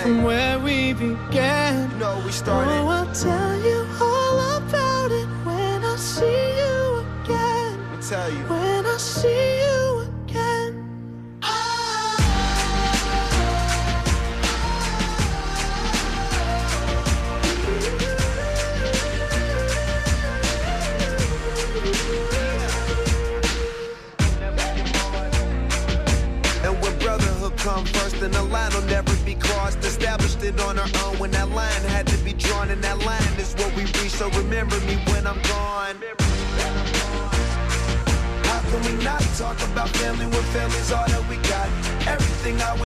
from where we began. You know we started. Oh, I'll tell you all about it when I see you again. Let me tell you. When I see you again. And when brotherhood come first, then the line will never be crossed. Established it on our own when that line had to be drawn, and that line is what we reach. So remember me when I'm gone. How can we not talk about family when family's all that we got? Everything I